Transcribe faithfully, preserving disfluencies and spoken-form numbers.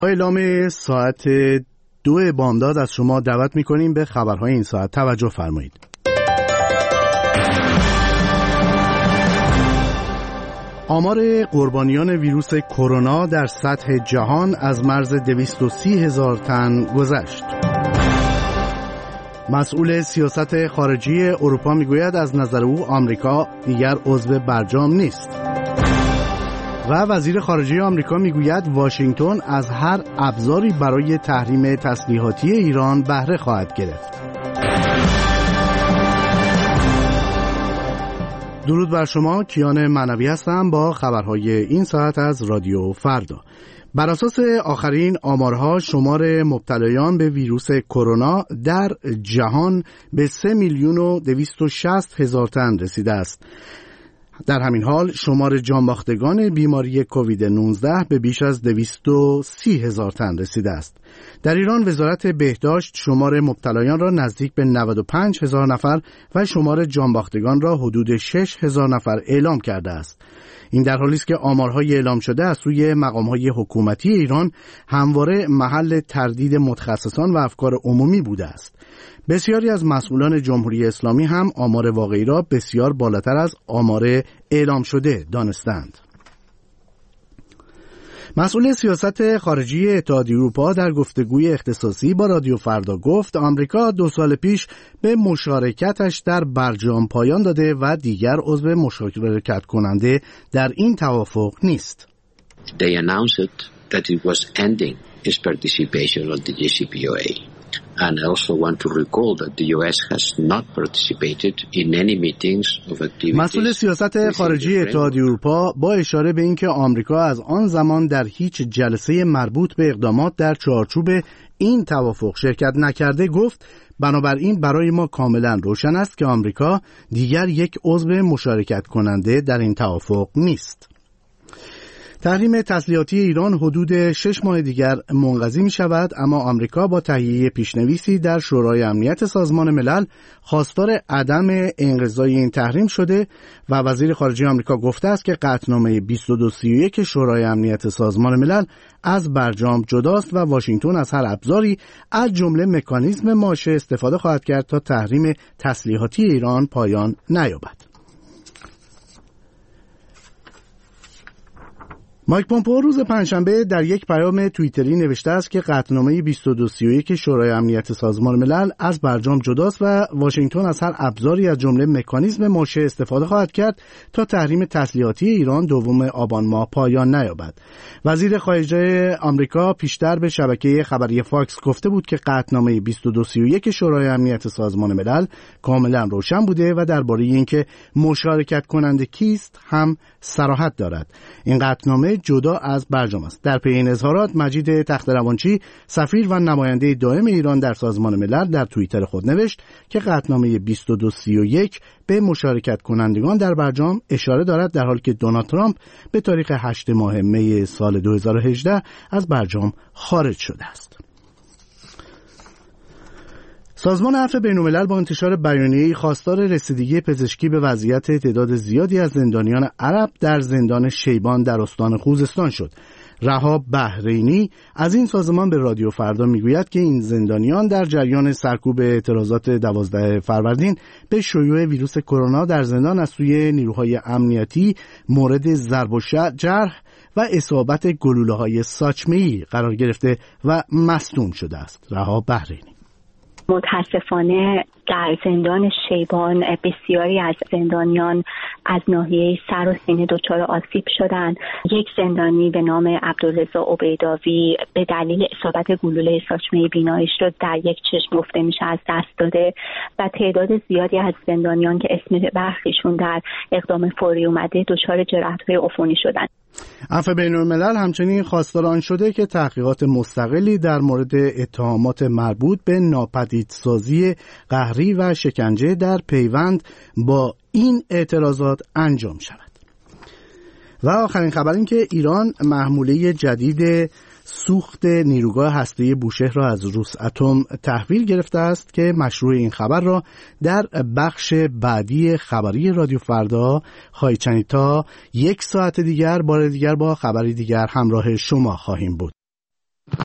اعلام ساعت دو بامداد از شما دعوت می‌کنیم به خبرهای این ساعت. توجه فرمایید. آمار قربانیان ویروس کرونا در سطح جهان از مرز دویست و سی هزار تن گذشت. مسئول سیاست خارجی اروپا میگوید از نظر او آمریکا دیگر عضو برجام نیست. و وزیر خارجه آمریکا میگوید واشنگتن از هر ابزاری برای تحریم تسلیحاتی ایران بهره خواهد گرفت. درود بر شما، کیان معنوی هستم با خبرهای این ساعت از رادیو فردا. بر اساس آخرین آمارها شمار مبتلایان به ویروس کرونا در جهان به سه میلیون و دویست و شصت هزار تن رسیده است. در همین حال شمار جانباختگان بیماری کووید نوزده به بیش از دویست و سی هزار تن رسیده است. در ایران وزارت بهداشت شمار مبتلایان را نزدیک به نود و پنج هزار نفر و شمار جانباختگان را حدود شش هزار نفر اعلام کرده است. این در حالی است که آمارهای اعلام شده از سوی مقامهای حکومتی ایران همواره محل تردید متخصصان و افکار عمومی بوده است. بسیاری از مسئولان جمهوری اسلامی هم آمار واقعی را بسیار بالاتر از آمار اعلام شده دانستند. مسئول سیاست خارجی اتحادیه اروپا در گفتگوی اختصاصی با رادیو فردا گفت آمریکا دو سال پیش به مشارکتش در برجام پایان داده و دیگر عضو مشارکت کننده در این توافق نیست. They announced that it was ending its participation on the J C P O A. And I also want to recall that the U S has not participated in any meetings of activities. مسئول سیاست خارجی اتحادیه اروپا با اشاره به اینکه آمریکا از آن زمان در هیچ جلسه مربوط به اقدامات در چارچوب این توافق شرکت نکرده گفت بنابراین برای ما کاملا روشن است که آمریکا دیگر یک عضو مشارکت کننده در این توافق نیست. تحریم تسلیحاتی ایران حدود شش ماه دیگر منقضی می شود، اما آمریکا با تهیه پیشنویسی در شورای امنیت سازمان ملل خواستار عدم انقضای این تحریم شده و وزیر خارجه آمریکا گفته است که قطعنامه بیست و دو سی و یک شورای امنیت سازمان ملل از برجام جداست و واشنگتن از هر ابزاری از جمله مکانیزم ماشه استفاده خواهد کرد تا تحریم تسلیحاتی ایران پایان نیابد. مایک پومپئو روز پنجشنبه در یک پیام توییتری نوشته است که قطعنامه بیست و دو سی و یک شورای امنیت سازمان ملل از برجام جداست و واشنگتن از هر ابزاری از جمله مکانیزم ماشه استفاده خواهد کرد تا تحریم تسلیحاتی ایران دوم آبان ماه پایان نیابد. وزیر خارجه آمریکا پیشتر به شبکه خبری فاکس گفته بود که قطعنامه بیست و دو سی و یک شورای امنیت سازمان ملل کاملا روشن بوده و درباره اینکه مشارکت کننده کیست هم صراحت دارد. این قطعنامه جدا از برجام است. در پی این اظهارات مجید تخت‌روانچی سفیر و نماینده دائم ایران در سازمان ملل در توییتر خود نوشت که قطعنامه بیست و دو سی و یک به مشارکت کنندگان در برجام اشاره دارد، در حالی که دونالد ترامپ به تاریخ هشتم ماه می سال دو هزار و هجده از برجام خارج شده است. سازمان عفو بین‌الملل با انتشار بیانیه‌ای خواستار رسیدگی پزشکی به وضعیت تعداد زیادی از زندانیان عرب در زندان شیبان در استان خوزستان شد. رها بحرینی از این سازمان به رادیو فردا میگوید که این زندانیان در جریان سرکوب اعتراضات دوازده فروردین به شیوع ویروس کرونا در زندان از سوی نیروهای امنیتی مورد ضرب و جرح و اصابت گلوله‌های ساچمه‌ای قرار گرفته و مصدوم شده است. رها بحرینی: متاسفانه در زندان شیبان بسیاری از زندانیان از ناحیه سر و سینه دچار آسیب شدند. یک زندانی به نام عبدالرضا عبیداوی به دلیل اصابت گلوله ساچمه بیناییش را در یک چشم گفته میشه از دست داده و تعداد زیادی از زندانیان که اسم برخیشون در اقدام فوری اومده دچار جراحت‌های عفونی شدند. عفو بین‌الملل همچنین خواستار آن شده که تحقیقات مستقلی در مورد اتهامات مربوط به ناپدیدسازی قهری و شکنجه در پیوند با این اعتراضات انجام شود. و آخرین خبر این که ایران محموله جدید سوخت نیروگاه هسته‌ای بوشهر را از روساتم تحویل گرفته است که مشروع این خبر را در بخش بعدی خبری رادیو فردا خواهید شنید. تا یک ساعت دیگر بار دیگر با خبری دیگر همراه شما خواهیم بود.